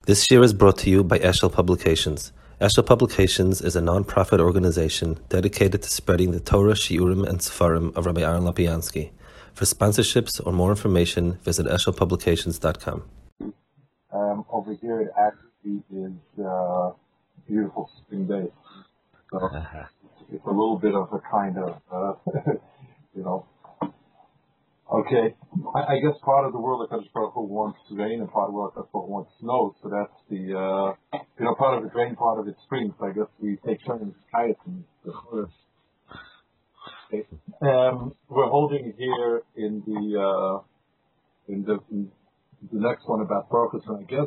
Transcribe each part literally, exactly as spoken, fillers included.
This year is brought to you by Eshel Publications. Eshel Publications is a non-profit organization dedicated to spreading the Torah, Shiurim, and Sefarim of Rabbi Aaron Lapiansky. For sponsorships or more information, visit eshel publications dot com. Um, over here, it actually is uh, beautiful spring day. So uh-huh. It's a little bit of a kind of, uh, you know, okay. I, I guess part of the world that HaKadosh Baruch Hu wants rain, and part of the world that HaKadosh Baruch Hu wants snow. So that's the, uh, you know, part of it's rain, part of it's spring. So I guess we take turns kayaking. Okay. Um, we're holding here in the uh, in the in the next one about Baruch and I guess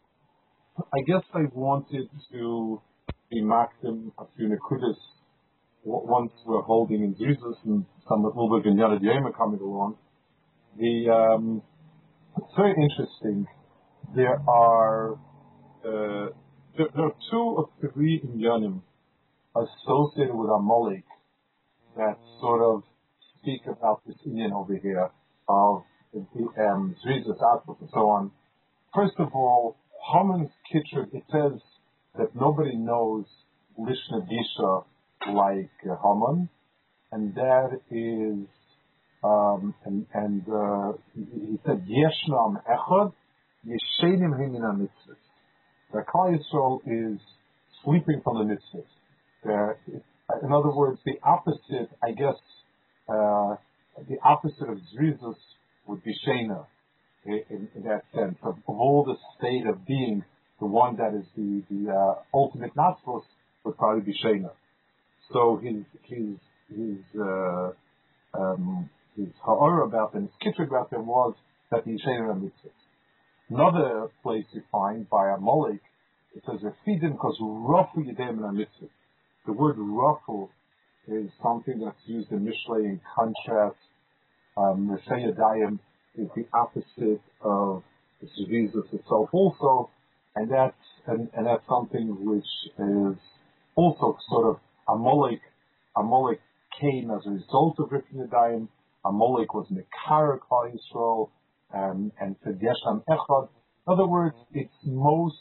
I guess I wanted to be makdim a few nekudas once we're holding in Jesus and some a little bit of Yad Yoma coming along. The um, it's very interesting. There are uh, there, there are two or three inyanim associated with Amalek that sort of speak about this Indian over here of um, Jesus, Atlas, and so on. First of all, Haman's Kitcher, it says that nobody knows Lishna Disha like uh, Haman, and that is, um, and, and uh, he, he said, Yeshnam Echad, Yeshenim Himina Mitzvahs. The Klal Yisrael is sleeping from the mitzvahs. Uh, In other words, the opposite, I guess, uh, the opposite of Zrizus would be Shena, in, in that sense, of, of all the state of being, the one that is the, the uh, ultimate Natzvos would probably be Shena. So his his his uh, um, his ha'ara about them, his kitcher about them was that the Shena are mitzvahs. Another place you find by Amalek, it says Refidim because Rafu Yedem and mitzvahs. The word ruffle is something that's used in Mishlei in contrast. Um, Yadayim is the opposite of the Zrizus itself also, and that's and, and that's something which is also sort of Amalek. Amalek came as a result of Rifin Yadayim. Amalek was Mekar Klal Yisrael, um, and said Yesham Echad. In other words, it's most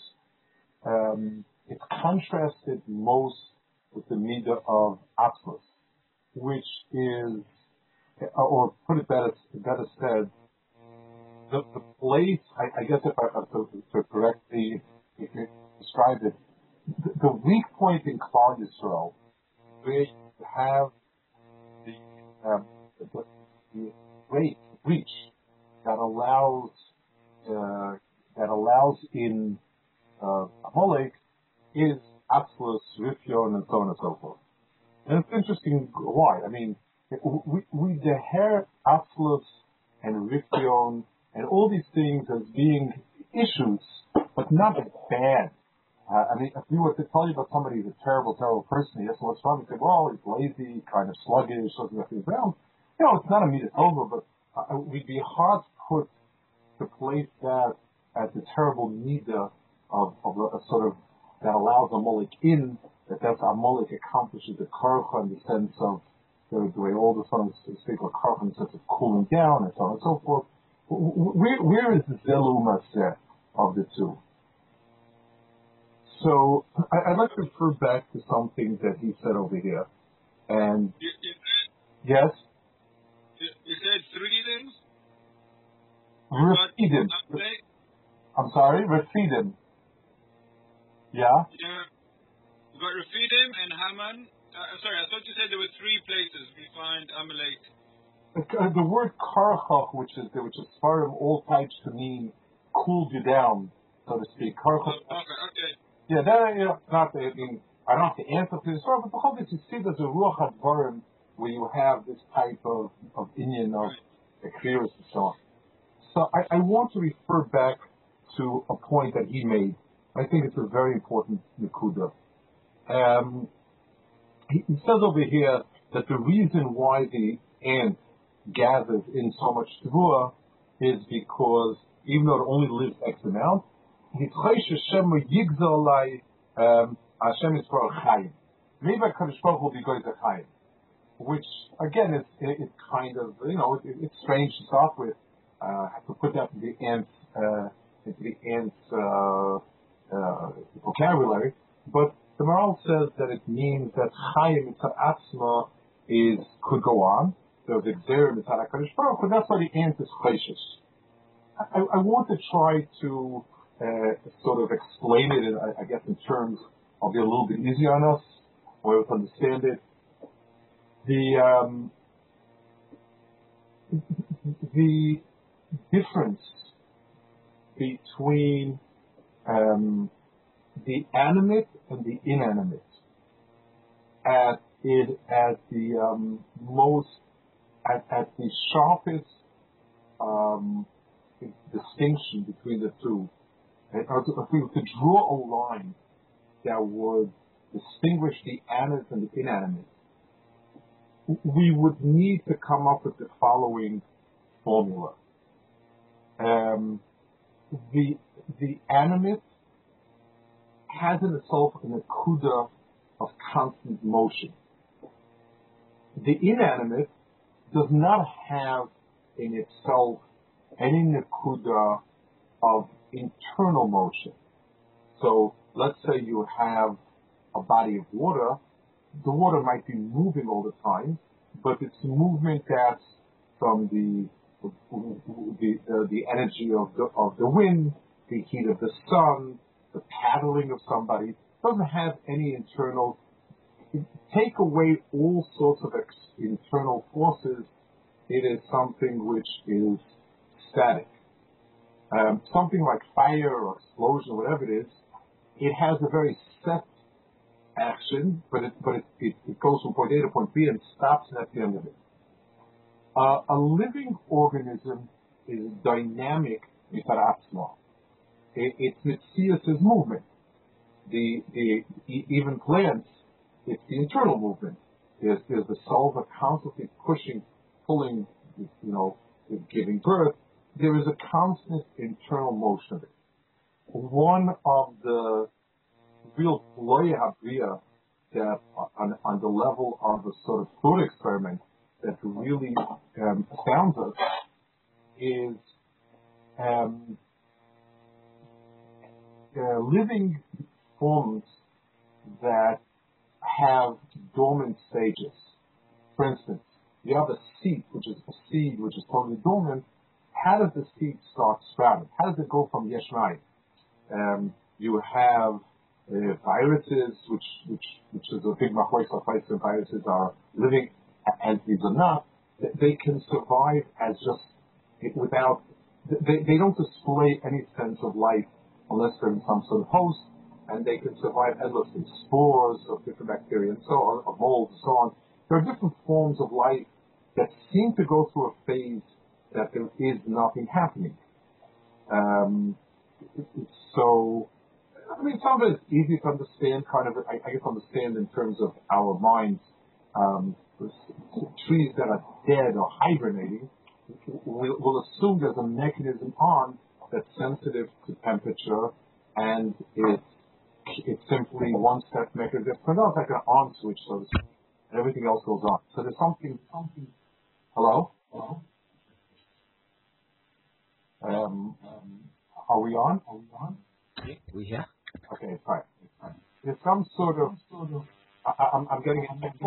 um, it's contrasted most with the midah of Atlas, which is, or put it better, better said, the, the place, I, I guess if I have to, to correctly describe it, the, the weak point in Klal Yisrael, where you have the, um, the, the great reach that allows, uh, that allows in uh, Amalek is Atlas, Rifyon, and so on and so forth. And it's interesting why. I mean, we, we deher Atlas and Rifyon and all these things as being issues, but not as bad. Uh, I mean, if we were to tell you about somebody who's a terrible, terrible person, yes, what's wrong? We say, well, he's lazy, kind of sluggish, doesn't have things around. You know, it's not a meat over, but uh, we'd be hard put to place that as the terrible midah of, of a, a sort of that allows Amalek in, that that's Amalek accomplishes the karcha in the sense of the, the way all the sons speak of karcha in the sense of cooling down and so on and so forth. Where, where is the Zelu Maseh of the two? So I, I'd like to refer back to something that he said over here. And you, you said, yes? You, you said three things? Refidim. I'm sorry, Refidim. Yeah? Yeah. We got Refidim and Haman. Uh, sorry, I thought you said there were three places we find Amalek. The, the word karchach, which is which is Sfarim, all types to mean cooled you down, so to speak. Karchach. Oh, okay, okay. Yeah, that, you know, not, I mean, I don't have to answer to this, but the whole thing you see there's a ruach hadvarim where you have this type of, of Indian of Akhiris and so on. So I, I want to refer back to a point that he made. I think it's a very important nekuda. Um, he, he says over here that the reason why the ant gathers in so much tevuah is because even though it only lives X amount, um, Hashem is for a chayim. Maybe HaKadosh Baruch Hu will be going to chayim, which again is it, it's kind of you know it, it's strange to start with. Uh, to put that in the ants uh, into the ants uh, vocabulary, but the Maral says that it means that Chayim Mitzad Atzma is could go on. There's Exer Mitzad HaKadosh Baruch Hu, that's why the ant is Chayshes. I, I want to try to uh, sort of explain it, in, I, I guess, in terms of be a little bit easier on us, or to understand it. The um, the difference between um, the animate and the inanimate at it at the um, most at, at the sharpest um, distinction between the two. If we were to draw a line that would distinguish the animate and the inanimate, we would need to come up with the following formula. Um, the the animate has in itself an akuda of constant motion. The inanimate does not have in itself any nakuda of internal motion. So let's say you have a body of water. The water might be moving all the time, but it's movement that's from the the, the, the energy of the of the wind, the heat of the sun, the paddling of somebody. It doesn't have any internal. Take away all sorts of ex, internal forces. It is something which is static. Um, something like fire or explosion, whatever it is, it has a very set action, but it but it, it, it goes from point A to point B and stops at the end of it. Uh, a living organism is dynamic mitzad atzma. It, its mitzias is movement. The the even plants, it's the internal movement. There's there's the soul that constantly pushing, pulling, you know, giving birth. There is a constant internal motion of it. One of the real loya habriya that on, on the level of a sort of thought experiment that really um, astounds us is um, uh, living forms that have dormant stages. For instance, you have a seed, which is a seed which is totally dormant. How does the seed start sprouting? How does it go from yesh mayim? Um, you have uh, viruses, which which which is a big machloek of viruses are living as these are not. They can survive as just without. They they don't display any sense of life unless they're in some sort of host, and they can survive endlessly. Spores of different bacteria and so on, of molds and so on. There are different forms of life that seem to go through a phase that there is nothing happening. Um, so, I mean, some of it is easy to understand, kind of, I, I guess, understand in terms of our minds. Um, trees that are dead or hibernating, we'll, we'll assume there's a mechanism on that's sensitive to temperature, and it's, it's simply one step mechanism. It's like an on switch, so to speak, and everything else goes on. So there's something, something, hello? Hello? Um, um, are we on? Are we on? Yeah, we here. Okay, it's fine. It's fine. There's some sort of, sort of I, I'm, I'm getting a signal.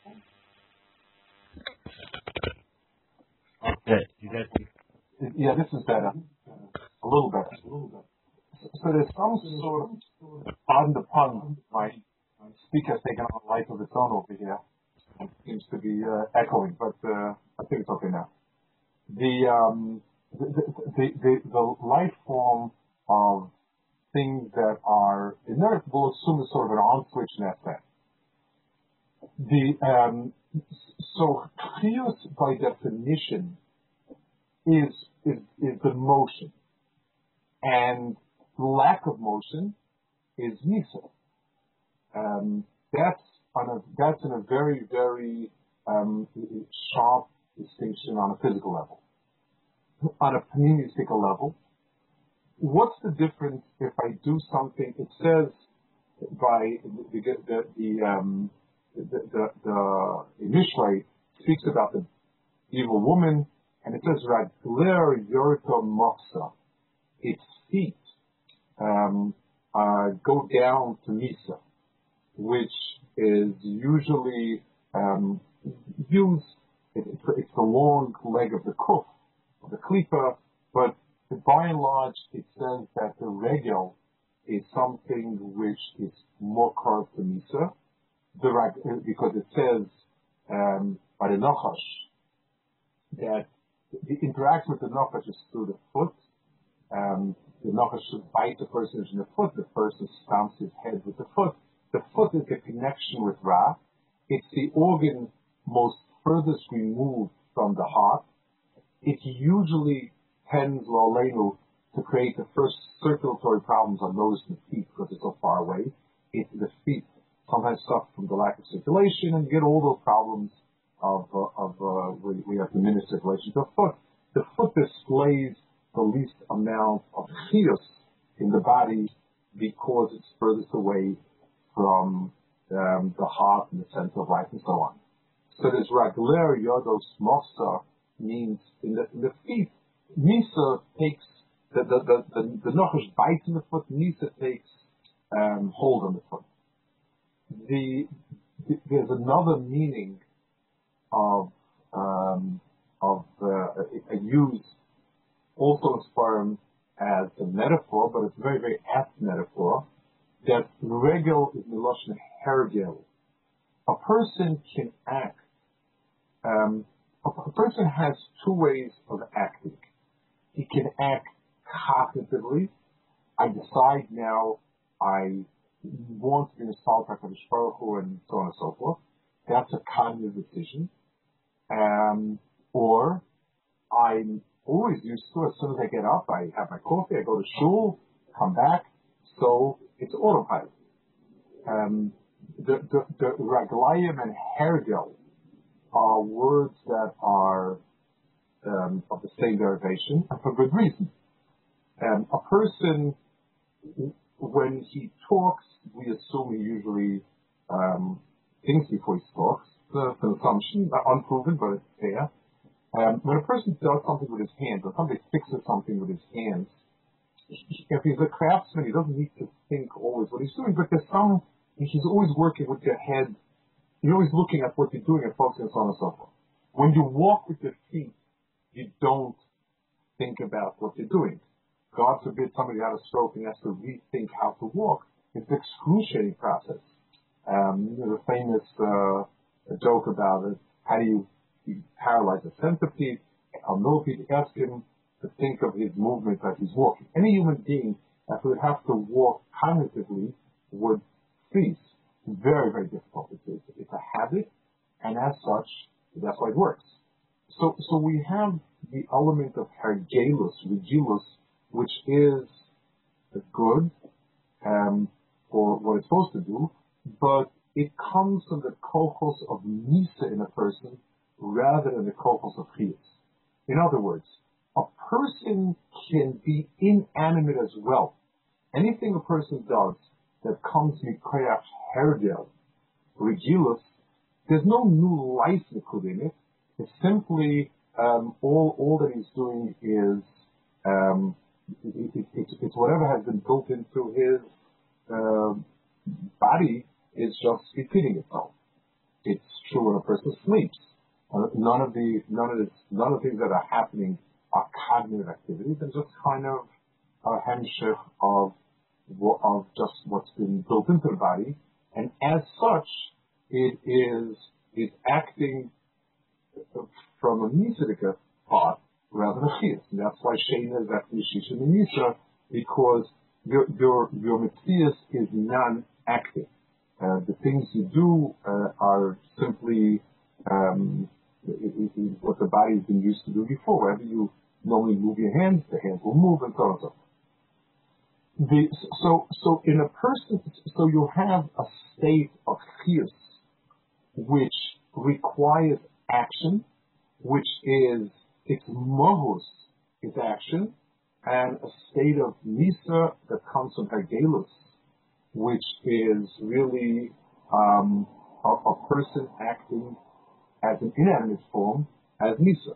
Okay. You guys, yeah, this is better. A little better. A little better. So, so there's some sort of, pardon the pun, my speaker's taken on a life of its own over here. It seems to be uh, echoing, but uh, I think it's okay now. The, um, the, the, the, the life form of things that are inert, we'll assume is sort of an on switch in that sense. The, um, so chiyus by definition is, is, is the motion. And lack of motion is nisa. Um, that's on a, that's in a very, very, um, sharp distinction on a physical level. On a pneumistic level, what's the difference if I do something? It says by the the the um, the, the, the, the Mishlei speaks about the evil woman, and it says Ragler Yorto Moksa, its feet um, uh, uh, go down to Misa, which is usually um, used, it, it's, it's the long leg of the kuf, of the klipa, but by and large it says that the regel is something which is more close to Misa, the, because it says um, by the Nachash that the interaction with the Nachash is through the foot. Um, the Nachash should bite the person in the foot, the person stamps his head with the foot. The foot is the connection with Ra. It's the organ most furthest removed from the heart. It usually tends, Lolenu, to create the first circulatory problems on those in the feet because it's so far away. It's the feet sometimes suffer from the lack of circulation, and you get all those problems of, uh, of uh, we, we have diminished circulation to the foot. The foot displays the least amount of chiyus in the body because it's furthest away from um, the heart and the center of life and so on. So this ragler yodos mosa means in the, in the feet, Misa takes, the, the, the, the, the Nachash bites in the foot, Misa takes um, hold on the foot. The, the, there's another meaning of, um, of uh, a, a use also in Sfarim as a metaphor, but it's a very, very apt metaphor, that regel is miloshin hergel. A person can act, um, a, a person has two ways of acting. He can act cognitively. I decide now I want to be in a Sal HaKadosh Baruch Hu and so on and so forth. That's a cognitive decision. Um, or I'm always used to, as soon as I get up, I have my coffee, I go to shul, come back. So it's autopilot. Um, the, the, the raglayim and hergel are words that are um, of the same derivation, and for good reason. Um, a person, when he talks, we assume he usually um, thinks before he talks. It's an assumption, unproven, but it's fair. Um, when a person does something with his hands, or somebody fixes something with his hands, if he's a craftsman, he doesn't need to think always what he's doing, but there's some, he's always working with your head. You're always looking at what you're doing and focusing on so on and so forth. When you walk with your feet, you don't think about what you're doing. God forbid somebody had a stroke and has to rethink how to walk. It's an excruciating process. Um, there's a famous uh, joke about it. How do you, you paralyze a centipede? A millipede, ask him to think of his movement as he's walking. Any human being that would have to walk cognitively would freeze. Very, very difficult. It's, it's, it's a habit, and as such, that's why it works. So, so we have the element of hergelus, regilus, which is good um, for what it's supposed to do, but it comes from the kochos of nisa in a person rather than the kochos of chiyus. In other words, a person can be inanimate as well. Anything a person does that comes mikoyach hergel, regilus, there's no new life in it. It's simply um, all all that he's doing is um, it, it, it, it's whatever has been built into his uh, body is just repeating itself. It's true when a person sleeps. Uh, none of the none of the none of the things that are happening are cognitive activities. They're just kind of a hemshich of of just what's been built into the body, and as such, it is is acting from a Nisarika part rather than a Chiyus. And that's why Shena is actually Shisha and Nisa, because your your your Metzias is non-active. Uh, the things you do uh, are simply um, it, it, it, what the body has been used to do before. Wherever you normally move your hands, the hands will move, and so on and so forth. The, so, so in a person, so you have a state of chiyus which requires action, which is its mahus is action, and a state of nisa that comes from hergelus, which is really um, a, a person acting as an inanimate form as nisa.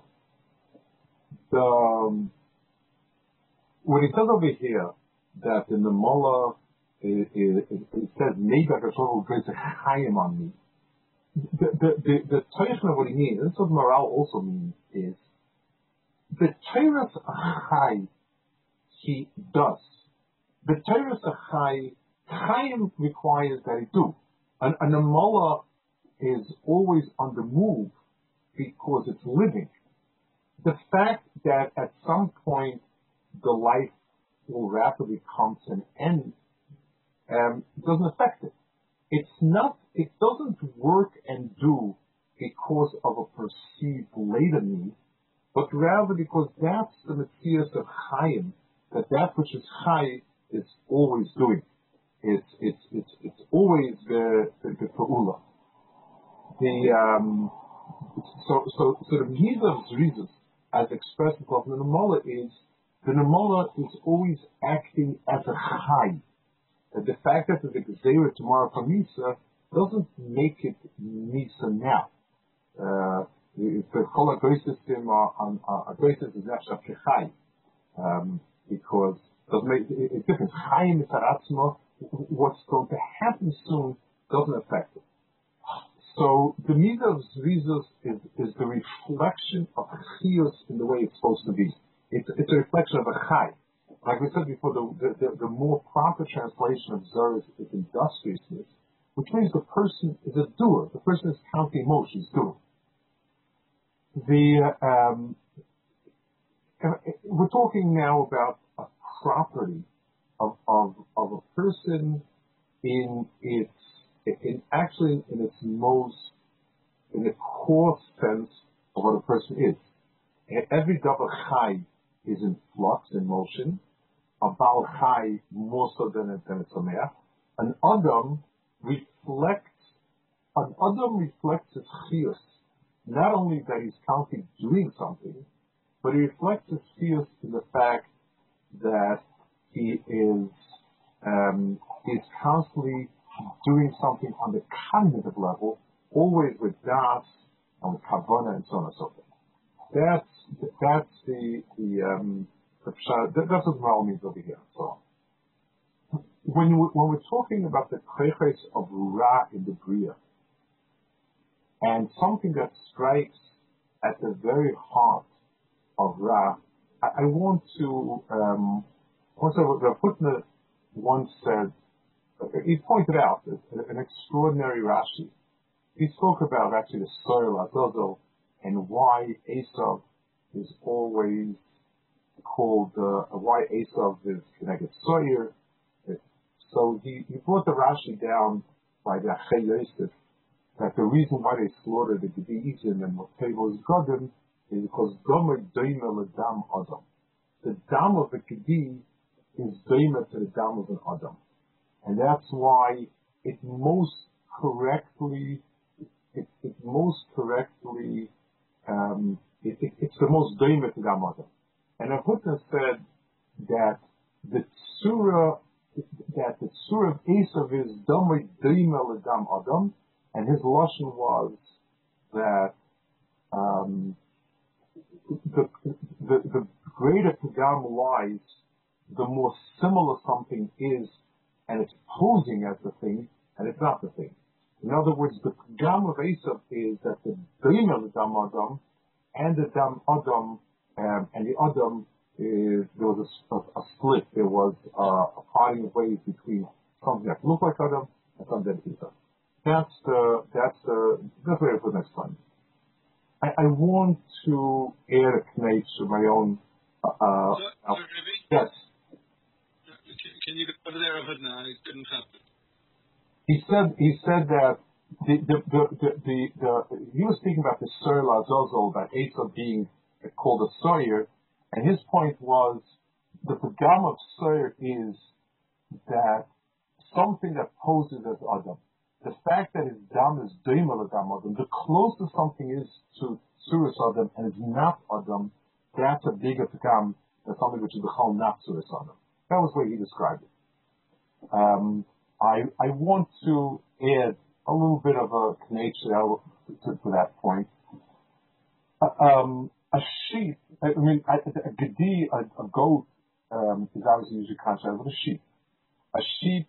The um, what it says over here, that in the Mullah, uh, it, it, it says, maybe I could sort of grace a chayim on me. The, the, the, the Teichen of what he means, this is what morale also means, is the Teiras Achai he does. The Teiras Achai, chayim requires that he do. And an amala is always on the move because it's living. The fact that at some point the life will rapidly come to an end um, doesn't affect it. It's not, it doesn't work and do because of a perceived later need, but rather because that's the material of Chaim, that that which is Chai is always doing. It's, it's, it's, it's always the, the, the Fa'ula. The, um, so, so, so the Midah of Zrizos, as expressed in the Nemola, is the Nemola is always acting as a Chai. And the fact that the Gezerah tomorrow for Misa doesn't make it Misa now. Uh, if the Chol HaGoy system on a Goy system is Nefesh Chai, um, because it doesn't make it, it's different. Chaim is Haratzma. What's going to happen soon doesn't affect it. So the Midah of Zrizos is, is the reflection of Chiyos in the way it's supposed to be. It's, it's a reflection of a Chai. Like we said before, the, the, the, the more proper translation of Zer is, is industriousness, which means the person is a doer. The person is counting motions, doing. The, um, we're talking now about a property of, of, of a person in its, in actually in its most, in the core sense of what a person is. Every double chai is in flux, in motion. A Baal Chai more so than a, than a Sameach. An Adam reflects, an Adam reflects his chiyus. Not only that he's counting doing something, but he reflects his chiyus in the fact that he is, um, is constantly doing something on the cognitive level, always with das and with kavanah and so on and so forth. That's, that's the, the, um, that's what Maral means over here. So, when you, when we're talking about the koiches of Ra in the Bria, and something that strikes at the very heart of Ra, I, I want to. Um, also, the footnote once said, he pointed out an extraordinary Rashi. He spoke about actually the Soil Azazel and why Esav is always called uh, why Esav is connected Sawyer. So he, he brought the Rashi down by the Achei Yosef that the reason why they slaughtered the Gedizim and what table is Godim is because Gomer Doima Ladam Adam. The dam of the Gedi is Doima to the dam of an Adam, and that's why it most correctly it, it most correctly um, it, it, it's the most Doima to dam Adam. And Ahuta said that the surah, that the surah of Esav is Damei Doima Ladam Adam, and his lashon was that um, the, the the greater Pagam lies, the more similar something is, and it's posing as the thing, and it's not the thing. In other words, the Pagam of Esav is that the Doima Ladam Adam and the Dam Adam. Um, and the Adam, is, there was a, a, a split. There was uh, a parting of ways between something that looked like Adam and something that isn't. That's the, that's the, that's what I put next time. I, I want to add a knate to my own, uh, uh, so, uh yes. Can you go over there, Ahudna? I couldn't help it. He said, he said that the, the, the, the, the, the he was speaking about the Sir Lazozol, about Esav being called a Sawyer, and his point was the Pagam of Sawyer is that something that poses as Adam. The fact that his dam is Doima Ladam Adam, the closer something is to Surus Adam and is not Adam, that's a bigger Pagam than something which is the Chal not Surus Adam. That was the way he described it. Um, I I want to add a little bit of a connection to, to that point. Uh, um, A sheep, I mean, a, a gedi, a, a goat, um, is obviously usually contrasted with a sheep. A sheep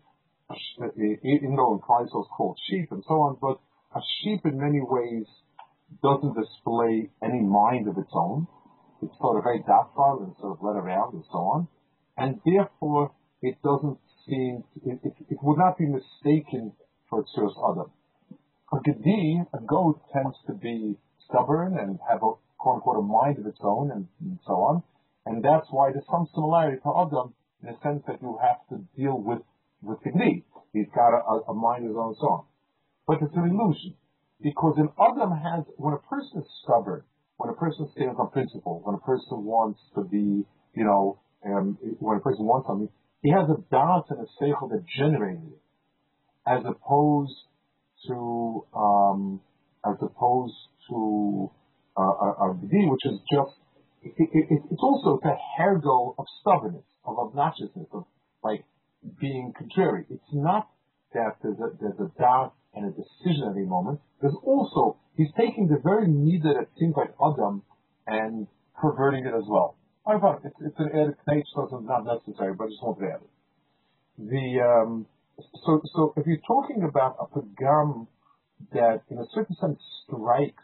even though in Klal Yisrael it's called sheep and so on, but a sheep in many ways doesn't display any mind of its own. It's sort of very docile and sort of led around and so on. And therefore, it doesn't seem, it, it, it would not be mistaken for its Tzuras Adam. A Gedi, a goat, tends to be stubborn and have a quote unquote a mind of its own and, and so on. And that's why there's some similarity to Adam in the sense that you have to deal with, with the Gedi. He's got a, a mind of his own and so on. But it's an illusion. Because an Adam has, when a person is stubborn, when a person stands on principle, when a person wants to be, you know, um, when a person wants something, he has a da'at and a seichel that generated it, as opposed to, um, as opposed to uh, a, a gedi, which is just, it, it, it, it's also the hergo of stubbornness, of obnoxiousness, of like being contrary. It's not that there's a, there's a da'at and a decision at any moment. There's also, he's taking the very midah that seems like Adam and perverting it as well. I thought it's, it's an added knach, so it's not necessary, but I just wanted to add it. The, um, so, so if you're talking about a pagam that in a certain sense strikes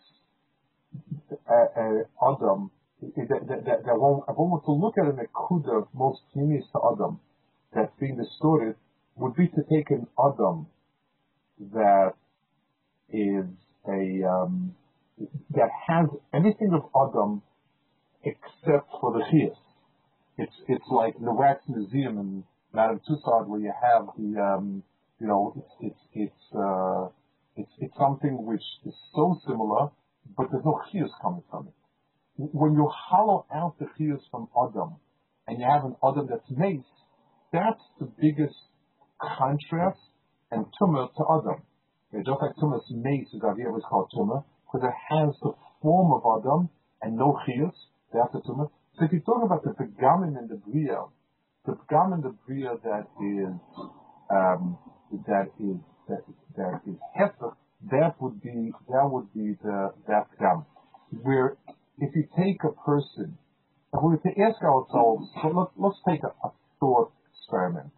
uh, uh, Adam, that, that, that, that one, if one were to look at an akuda most genius to Adam that's being distorted, would be to take an Adam that is a um, that has everything of Adam except for the chiyus. It's it's like the wax museum in Madame Tussauds where you have the um, you know it's it's it's uh, it's it's something which is so similar, but there's no chiyus coming from it. When you hollow out the chiyus from Adam and you have an Adam that's mace, that's the biggest contrast and tumah to Adam. Okay, just like tumah's mace is Aviyah was called tumah, because it has the form of Adam and no chiyus, that's the tumah. So if you talk about the pegamim in the bria, the pegamim in the bria that is um, that is that that is hefech, that would be that would be the that pegam. Where if you take a person, if we were to ask ourselves, so let's let's take a, a thought experiment.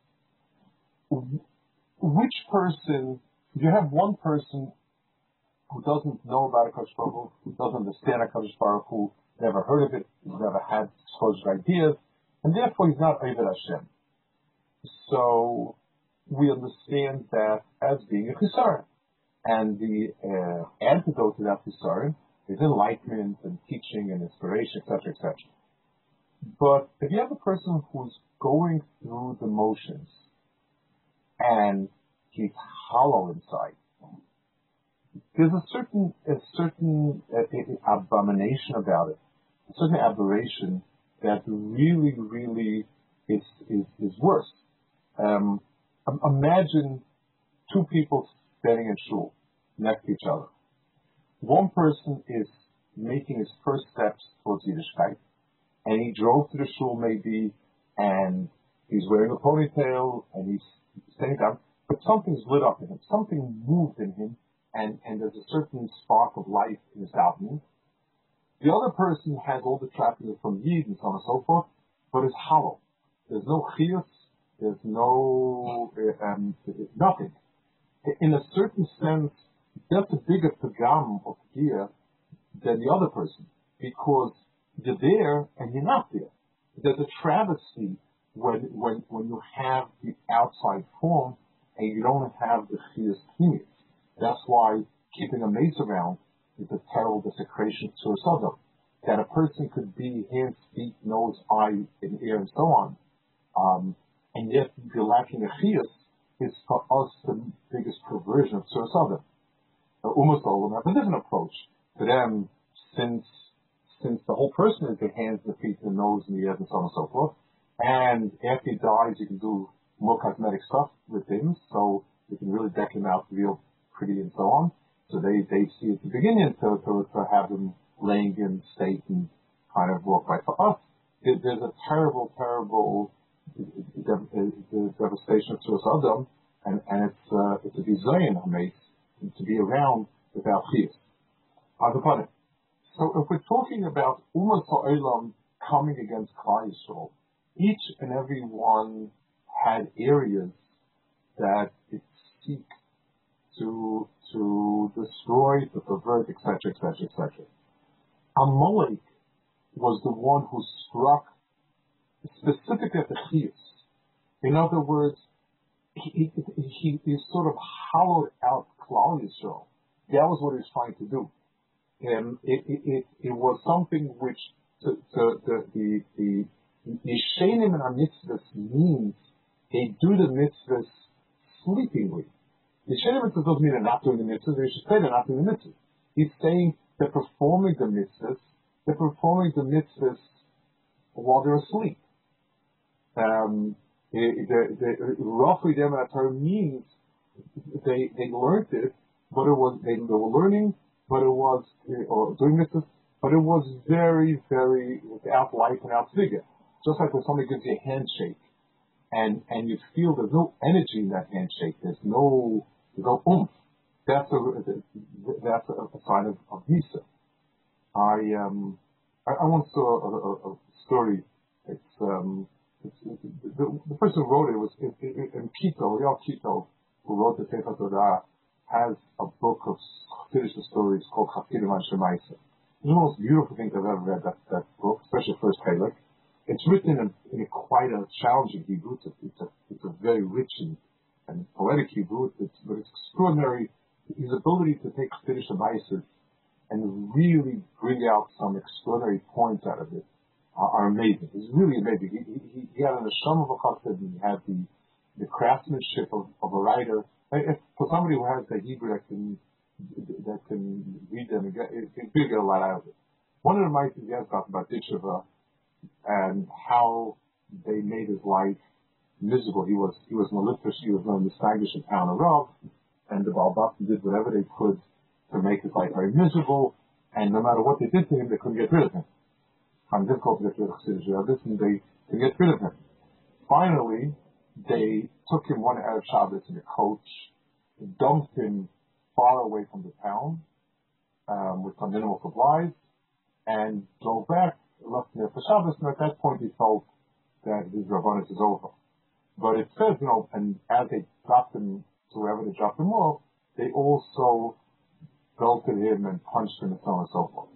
Which person, if you have one person who doesn't know about a Kadosh Baruch Hu, who doesn't understand a Kadosh Baruch Hu, never heard of it, he's never had exposed ideas, and therefore he's not Oved Hashem. So we understand that as being a chisaron. And the uh, antidote to that chisaron is enlightenment and teaching and inspiration, et cetera, et cetera. But if you have a person who's going through the motions, and he's hollow inside, there's a certain a certain uh, abomination about it, a certain aberration that really, really is is, is worse. Um, imagine two people standing in shul next to each other. One person is making his first steps towards Yiddishkeit, and he drove to the shul maybe, and he's wearing a ponytail, and he's staying down, but something's lit up in him, something moved in him, and, and there's a certain spark of life in his davening. The other person has all the trappings from Yid and so on and so forth, but is hollow. There's no chiyus, there's no, uh, um, nothing. In a certain sense, that's a bigger pagam of gear than the other person, because you're there and you're not there. There's a travesty when when when you have the outside form and you don't have the chiyus pnimius. That's why keeping a mace around is a terrible desecration to a sodom. That a person could be hands, feet, nose, eye, and ear, and so on, um, and yet be lacking a chiyus is for us the biggest perversion of Tzuras Adam. Almost all of them have a different approach. To them, since since the whole person is the hands, the feet, the nose, and the ears, and so on and so forth, and after he dies, you can do more cosmetic stuff with him, so you can really deck him out real pretty and so on. So they, they see at the beginning to, to, to have him laying in state and kind of walk by. For us, it, there's a terrible, terrible the devastation of Tzuras Adam, and, and it's, uh, it's a design to be around without chiyus. Other So if we're talking about Ummah Ha'olam coming against Klal Yisrael, each and every one had areas that it seeks to to destroy, to pervert, et cetera, et cetera, et cetera. Amalek was the one who struck specifically at the Chiyus. In other words, he, he, he, he sort of hollowed out Klal Yisrael. That was what he was trying to do. And it, it, it, it was something which to, to, the, the, the Yishenim and HaMitzvahs means they do the mitzvahs sleepingly. Yishenim and doesn't mean they're not doing the mitzvahs, they should say they're not doing the mitzvahs. He's saying they're performing the mitzvahs, they're performing the mitzvahs while they're asleep. Um, the, the, the, roughly, the term means they they learned it, but it was they, they were learning, but it was or doing mitzvahs, but it was very, very without life and without figure. Just like when somebody gives you a handshake, and and you feel there's no energy in that handshake, there's no there's no oomph. That's a that's a, a sign of, of Misa. I um I, I once saw a, a, a story. It's um it's, it's, the, the person who wrote it was in, in, in Quito. Real Quito, who wrote the Sefer Torah, has a book of Hasidic stories called Chassidim Anshe Ma'aser. It's the most beautiful thing I've ever read. That that book, especially first Halak. It's written in, in a quite a challenging Hebrew. It's a, it's a, it's a very rich and, and poetic Hebrew. It's, but it's extraordinary. His ability to take Hasidic Ma'aser and really bring out some extraordinary points out of it are, are amazing. It's really amazing. He, he, he had an Neshama of a Chassid, and he had the, the craftsmanship of, of a writer. If, for somebody who has the Hebrew that can that can read them, and get, it, it really get a lot out of it. One of the Ma'aser he has talked about Ditchava and how they made his life miserable. He was he was malicious. He was known as Stagish and Town of Rav, and the Baal Bachim did whatever they could to make his life very miserable. And no matter what they did to him, they couldn't get rid of him. Kind of difficult to get rid of Chassidish Rabbis, and they could get rid of him. Finally, they took him one Erev Shabbos in a coach, dumped him far away from the town um, with some minimal supplies, and drove back. Left him there for Shabbos, and at that point he felt that his Rabbanus is over. But it says, you know, and as they dropped him to wherever they dropped him off, they also belted him and punched him and so on and so forth.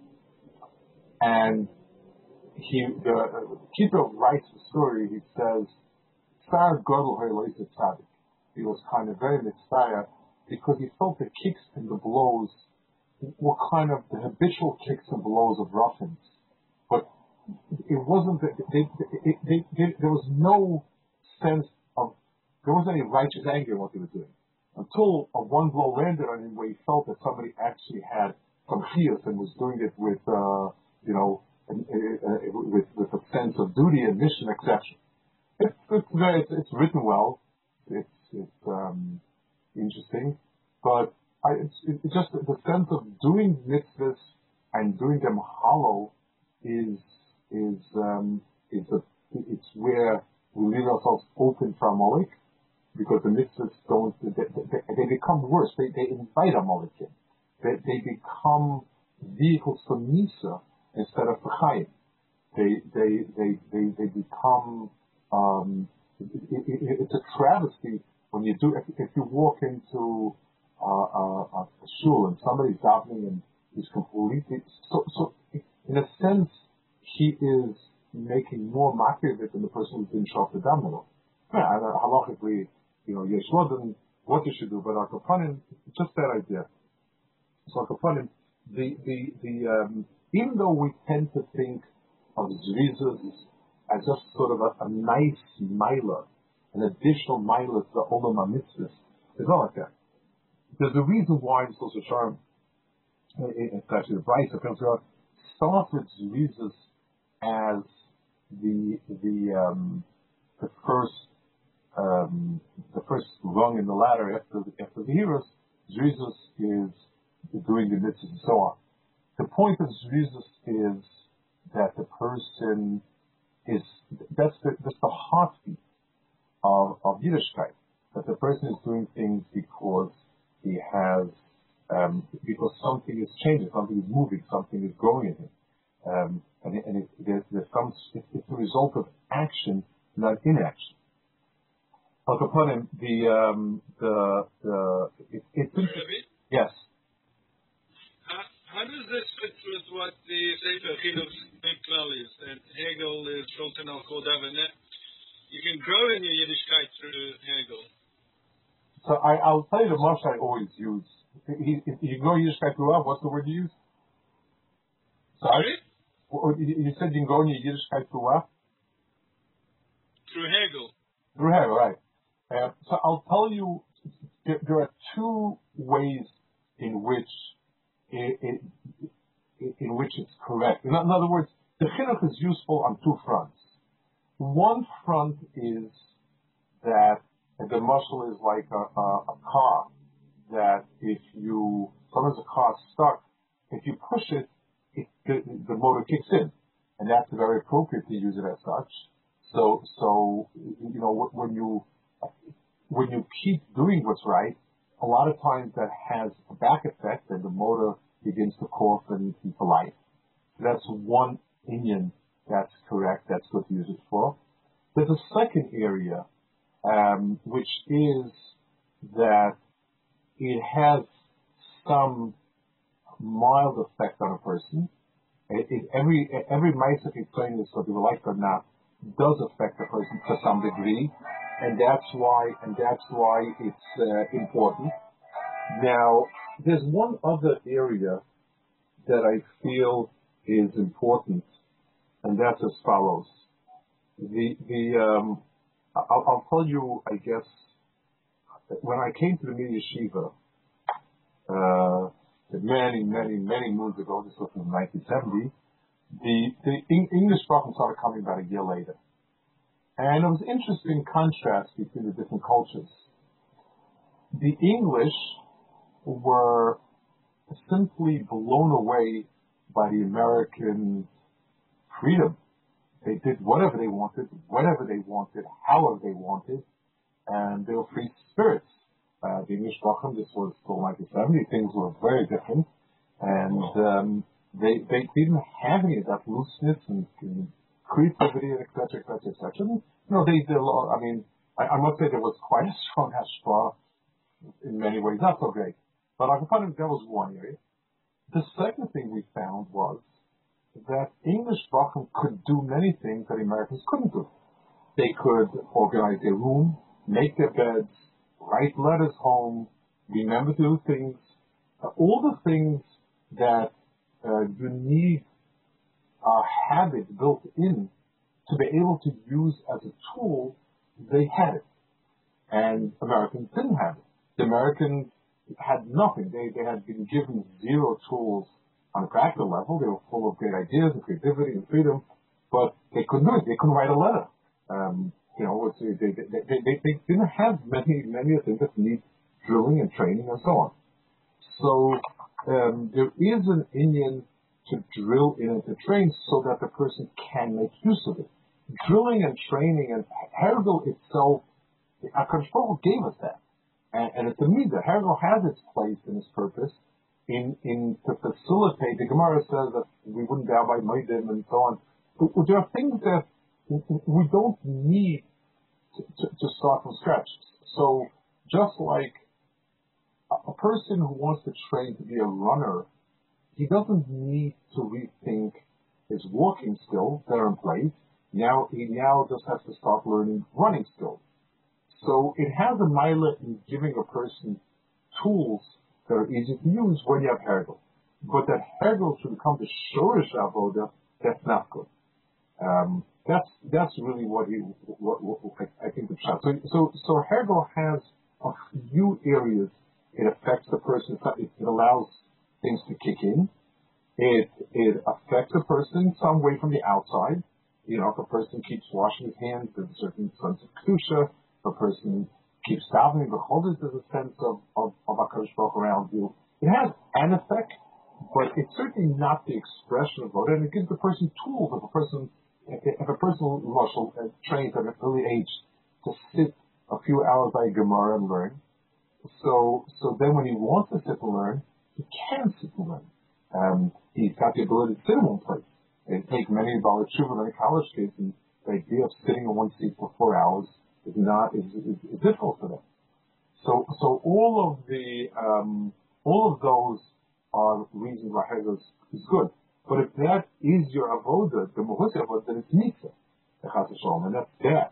And he, the uh, Kito writes the story. He says, "Tsar Gadol Ha'eloisei Tzadik." He was kind of very mitzvah because he felt the kicks and the blows were kind of the habitual kicks and blows of ruffians. But it wasn't that they, they, they, they, there was no sense of, there wasn't any righteous anger in what they were doing. Until a one blow landed on him where he felt that somebody actually had some chiyus and was doing it with, uh, you know, and, uh, with, with a sense of duty and mission, et cetera. It's, it's, very, it's, it's written well. It's, it's um, interesting. But I, it's, it's just the sense of doing mitzvahs and doing them hollow is is um, is a, it's where we leave ourselves open for Amalek, because the mitzvahs don't they, they, they become worse. They they invite Amalek in. They they become vehicles for Misa instead of for Chaim. They they they they they become um, it, it, it, it's a travesty when you do if, if you walk into uh, a, a shul and somebody's davening and he's completely so so in a sense. He is making more mockery of it than the person who's been shot to Damnalo. Yeah, halachically, you know, yesh loden, what you should do, but our kapanim, just that idea. So our kapanim, the, the, the, um, even though we tend to think of zrizas as just sort of a, a nice milah, an additional milah to the olam mitzvahs, it's not like that. There's a reason why in social charm, it's actually the Bryce of Pentecost, starts with zrizas as the the um, the first um, the first rung in the ladder after the, after the heroes. Jesus is doing the mitzvahs and so on. The point of Jesus is that the person is that's the that's the heartbeat of of Yiddishkeit. That the person is doing things because he has um, because something is changing, something is moving, something is growing in him. Um, and and it, there's, there's some, it's, it's a result of action, not inaction. Al Capone, the, um, the, the, it, it's interesting. Yes. How, how does this fit with what the Sefer Chinuch Klal is? And Hegel is Sultan al-Kodav, and that you can grow in your Yiddishkeit through Hegel. So I, I'll tell you the much I always use. He, if you go Yiddishkeit through what? What's the word you use? Sorry? Sorry? You said you can go in your Yiddishkeit through what? Through Hegel. Through Hegel, right. Uh, so I'll tell you, there, there are two ways in which it, it, in which it's correct. In, in other words, the chinuch is useful on two fronts. One front is that the muscle is like a, a, a car, that if you, sometimes a car is stuck, if you push it, it the, the motor kicks in. And that's very appropriate to use it as such. So, so, you know, when you, when you keep doing what's right, a lot of times that has a back effect and the motor begins to cough and keep alive. So that's one inyan that's correct, that's good to use it for. There's a second area, um, which is that it has some mild effect on a person. It, it, every every Ma'aseh Kitzonis, whether you like it or not, does affect a person to some degree, and that's why and that's why it's uh, important. Now, there's one other area that I feel is important, and that's as follows. The the um, I'll, I'll tell you, I guess, when I came to the Mir Yeshiva, uh, many, many, many moons ago, this was in nineteen seventy, the, the English Sprachim started coming about a year later. And it was an interesting contrast between the different cultures. The English were simply blown away by the American freedom. They did whatever they wanted, whenever they wanted, however they wanted, and they were free spirits. Uh, the English Sprachim, this was still nineteen seventy, things were very different, and um, they, they didn't have any of that looseness and, and creativity, et cetera, et cetera, et cetera. You know, they did a lot. I mean, I, I must say there was quite a strong hashpah in many ways, not so great. But I can find that was one area. The second thing we found was that English Sprachim could do many things that Americans couldn't do. They could organize their room, make their beds, write letters home, remember to do things, uh, all the things that uh, you need a habit built in to be able to use as a tool, they had it. And Americans didn't have it. The Americans had nothing. They, they had been given zero tools on a practical level. They were full of great ideas and creativity and freedom, but they couldn't do it. They couldn't write a letter. Um, you know, they, they, they, they, they didn't have many, many of the things that need drilling and training and so on. So um, there is an inyan to drill in and to train so that the person can make use of it. Drilling and training and Hergel itself, HaKadosh Baruch Hu gave us that. And, and it's a midah. Hergel has its place and its purpose in, in to facilitate. The Gemara says that we wouldn't bow by Moedim and so on. But there are things that we don't need to, to, to start from scratch. So just like a person who wants to train to be a runner, he doesn't need to rethink his walking skills that are in place. Now he now just has to start learning running skills. So it has a mila in giving a person tools that are easy to use when you have Hergel. But that Hergel should become the Shorish Avoda, that's not good. Um, that's that's really what he what, what, what I, I think the shot. So so so Hergel has a few areas it affects the person. It, it allows things to kick in. It it affects a person some way from the outside. You know, if a person keeps washing his hands, there's a certain sense of kedusha. If a person keeps davening, behold, there's a sense of of, of HaKadosh Baruch Hu around you. It has an effect, but it's certainly not the expression of it. And it gives the person tools. If a person if a person muscle uh, trains at an early age to sit a few hours by a Gemara and learn, so so then when he wants to sit and learn, he can sit and learn. Um, he's got the ability to sit in one place. It take many Baal Tshuva, many college kids, and the idea of sitting in one seat for four hours is not is, is, is difficult for them. So so all of the um, all of those are reasons why Hegel is, is good. But if that is your avoda, the muhusa avoda, then it's mitzvah, and that's bad.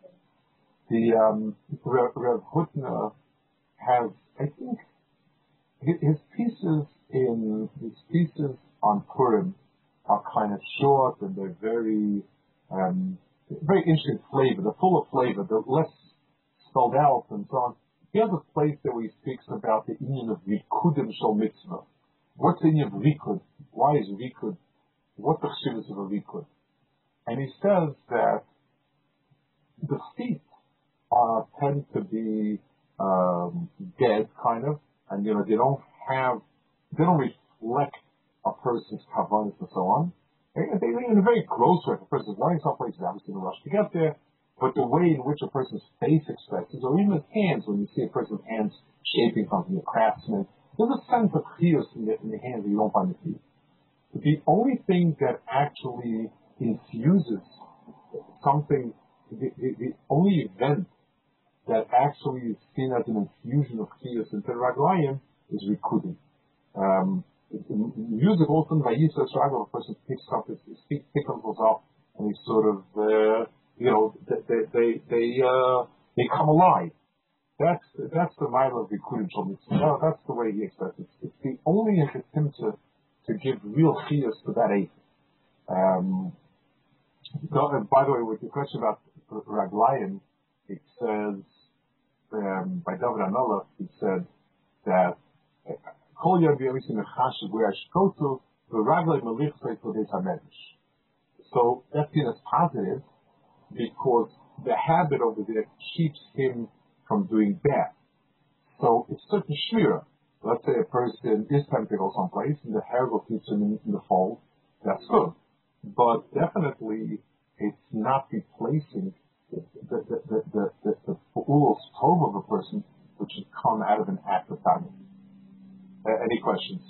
The um, Rav, Rav Hutner has, I think, his, his pieces in his pieces on Purim are kind of short and they're very um, very interesting flavor. They're full of flavor. They're less spelled out and so on. He has a place there where he speaks about the union of Rikudim Shal Mitzvah. What's the union of Rikud? Why is Rikud? What's the chshivas of a Rikud? And he says that the feet uh, tend to be um, dead, kind of, and you know they don't have, they don't reflect a person's kavanas and so on. They, they, in a very gross way, if a person's running someplace, he's obviously in a rush to get there. But the way in which a person's face expresses, or even his hands, when you see a person's hands shaping something, a craftsman, there's a sense of chiyus in the, in the hands that you don't find in the feet. But the only thing that actually infuses something, the, the, the only event that actually is seen as an infusion of chiyus into the raglayim is rikudim. Um, music also in Vayisa Shraga, a person picks up his, his feet, picks themselves up, and he sort of, uh, you know, they they they uh, they come alive. That's that's the mile of rikudim shel mitzvah. That's the way he expresses it. It's the only attempt to to give real chiyus to that eight. Um, by the way, with the question about raglayim, it says um, by David Amelech, he said that kol yom v'yomisim mechashiv where I should go to the raglayim melichsei for this hamedrash. So that's seen as positive because the habit over there keeps him from doing bad. So it's certain shmira. Let's say a person is tempted to go someplace and the hergo keeps him in, in the fold. That's good. But definitely it's not replacing the the the the the, the ulos tov of a person, which should come out of an act of family. Uh, any questions?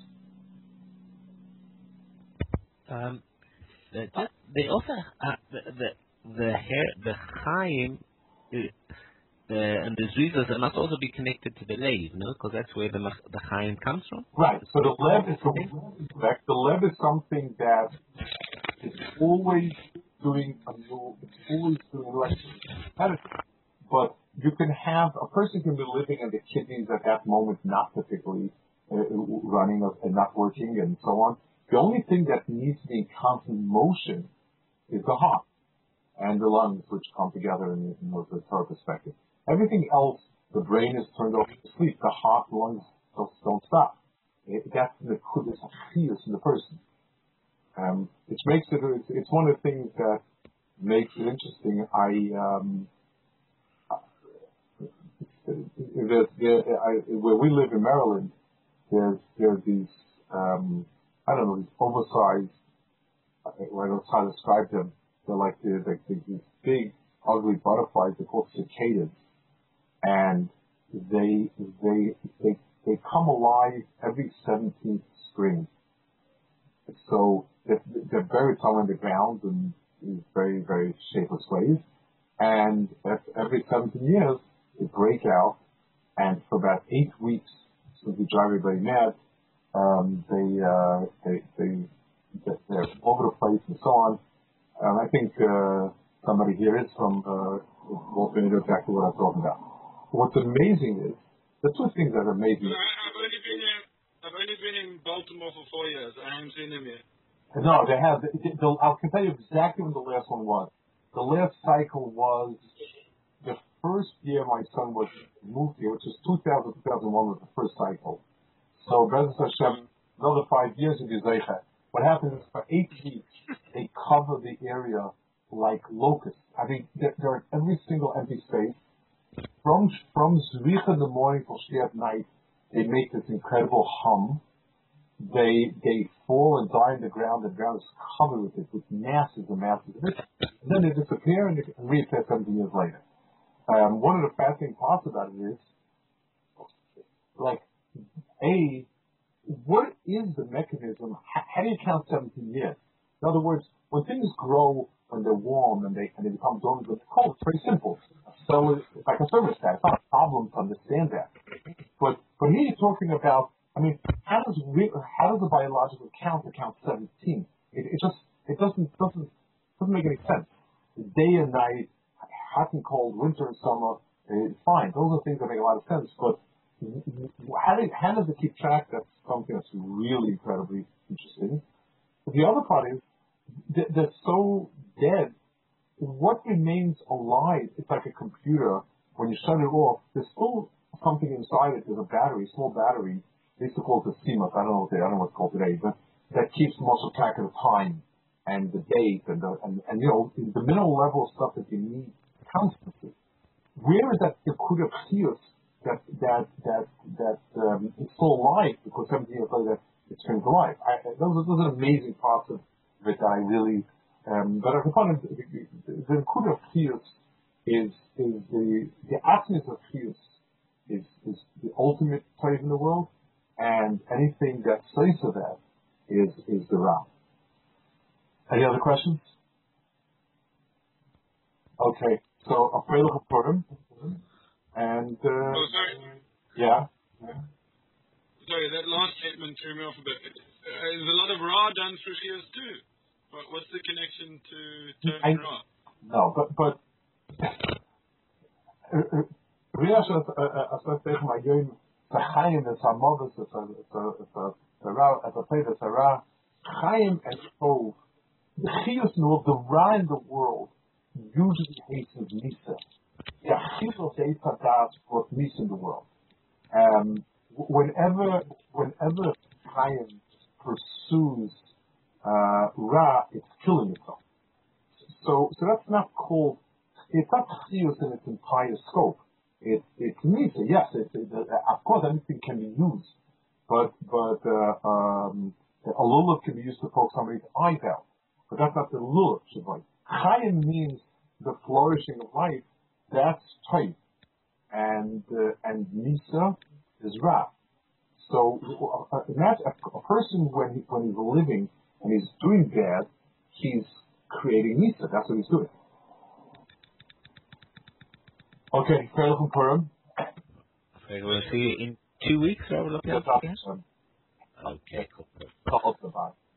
Um, the, just, they also uh, the the the hair the chaim uh, and the zuzas must also be connected to the lev, no? Because that's where the the chaim comes from. Right. So the lev is correct. The lev is something that is always doing a new. It's always doing like medicine. But you can have a person can be living and the kidneys at that moment not particularly uh, running and not working and so on. The only thing that needs to be in constant motion is the heart and the lungs, which come together in, in the Torah perspective. Everything else, the brain is turned off to sleep. The heart, the lungs don't, don't stop. It, that's the kudus chiyus in the person, um, which makes it. It's, it's one of the things that makes it interesting. I um, there's, there, I, where we live in Maryland, there's there are these. Um, I don't know, these oversized, I don't know how to describe them. They're like the, the, the, these big, ugly butterflies. They're called cicadas. And they, they, they, they come alive every seventeenth spring. So they're, they're buried somewhere in the ground in these very, very shapeless ways. And every seventeen years, they break out. And for about eight weeks, since we drive everybody mad, Um, they, uh, they, they, they're over the place and so on. And I think, uh, somebody here is from, uh, will know exactly what I'm talking about. What's amazing is, the two things that are amazing. I've only been in, I've only been in Baltimore for four years. I haven't seen them yet. No, they have, they, they, I can tell you exactly when the last one was. The last cycle was the first year my son was moved here, which was two thousand, two thousand one was the first cycle. So, Bezos Hashem, another five years in Yizaycha. What happens is for eight weeks, they cover the area like locusts. I mean, they're, they're in every single empty space. From from Zricha in the morning till Shkia at night, they make this incredible hum. They they fall and die in the ground. The ground is covered with it, with masses and masses of it. And then they disappear and they reappear seventeen years later. Um, one of the fascinating parts about it is, like, A, what is the mechanism? How, how do you count seventeen years? In other words, when things grow, when they're warm and they and they become dormant when they're cold, it's very simple. A So it's like a thermostat. It's not a problem to understand that. But but here you're talking about. I mean, how does re- how does a biological counter count seventeen? It, it just it doesn't doesn't doesn't make any sense. Day and night, hot and cold, winter and summer, it's fine. Those are things that make a lot of sense. But how, do, how does it keep track? That's something that's really incredibly interesting. But the other part is they're, they're so dead. What remains alive? It's like a computer. When you shut it off, there's still something inside it. There's a battery, a small battery. They used to call it the C M O S. I don't know what they, I don't know what it's called today, but that keeps most of track of the time and the date and the and, and you know the minimal level of stuff that you need constantly. Where is that Nekuda Chiyus that that that that um, it's still alive because seventeen years later it's turning to life? I, those are those are amazing parts of it that I really. Um, but as a part of the the Nekuda Chiyus is is the the absence of Chiyus is is the ultimate place in the world. And anything that says to that is is the Ra. Any other questions? Okay, so afraid of Purim, and uh, Oh, sorry. yeah. Sorry, that last statement threw me off a bit. Uh, there's a lot of Ra done through Shias too. What, what's the connection to I, turning Ra? no, but but. The Chaim is a modus, it's a, it's a, it's a, it's a Ra, as I say, it's a Ra. Chaim and Tov, the Chiyus know the Ra in the world usually hates Nisa. The Achilles hates Hadas brought Nisa in the world. Um, whenever, whenever Chaim pursues uh, Ra, it's killing itself. So, so that's not called, it's not Chiyus in its entire scope. It, it's Nisa, yes. It, it, uh, of course, everything can be used, but but uh, um, a lulav can be used to poke somebody's eyes out. But that's not the lulav shabbat. Chayim means the flourishing of life. That's type, and uh, and Nisa is Ra. So uh, imagine a, a person when he, when he's living and he's doing bad, he's creating Nisa. That's what he's doing. Okay, fair enough, Purim. We'll see you in two weeks, Rabbi Lopiansky. Um, Okay, cool. Call us about.